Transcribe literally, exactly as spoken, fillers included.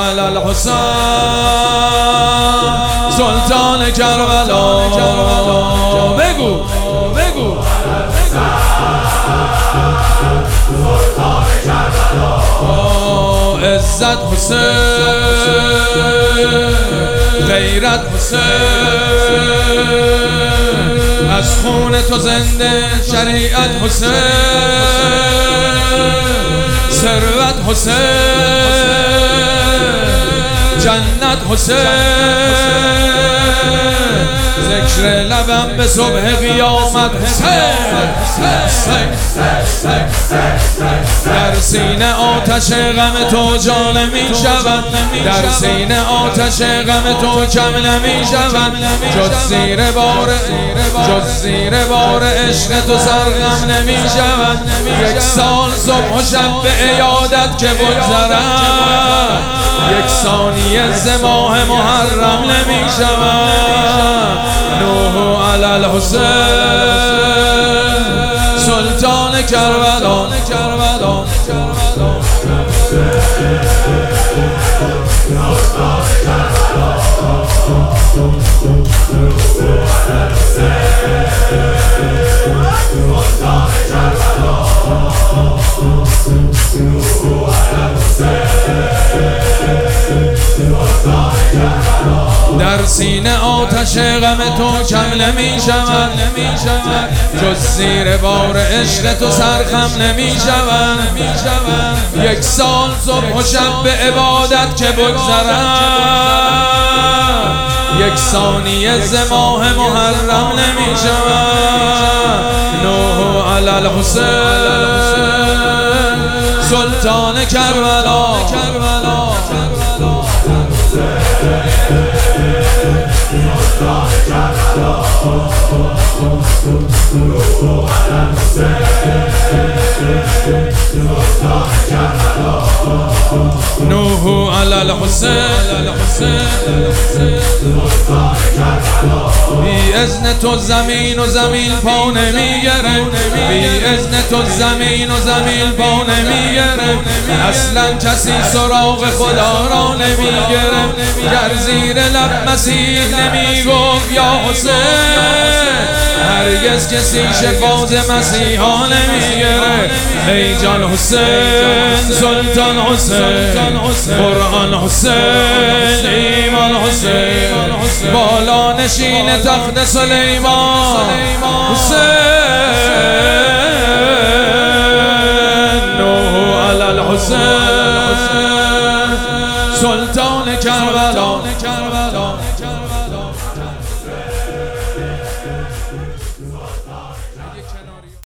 علی الحسین سلطان کربلا. بگو بگو عزت حسین غیرت حسین از خون تو زنده شریعت حسین ثروت حسین جنت حسین ذکر لبم به صبح قیامت حسین در سینه آتش غم تو جا نمی شود در سینه آتش غم تو کم نمی شود جز زیر بار جز زیر بار عشق تو سرغم نمی شود یک سال صبح و شب به عیادت که بگذرد یک ثانیه ز ماه محرم نمی شود نوح علی الحسین سلطان کربلا. در سینه آتش غم تو کم نمی شود جز زیر بار عشق تو سرخم نمی شود یک سال صبح و شب به عبادت که بگذرد یک ثانیه ز ماه محرم نمی شود نوح علی الحسین سلطان کربلا. نوح علی الحسین بی اذن تو زمین و زمین پا نمیگره بی اذن تو زمین و زمین پا نمیگره اصلا کسی سراغ خدا را نمیگره گر زیر لب مسیح نمیگفت یا حسین هرگز کسی شفاعت مسیحا نمیگره ای جان حسین سلطان حسین قرآن حسین ایمان حسین بالا نشین تخت سلیمان حسین نوح علی الحسین سلطان کربلا.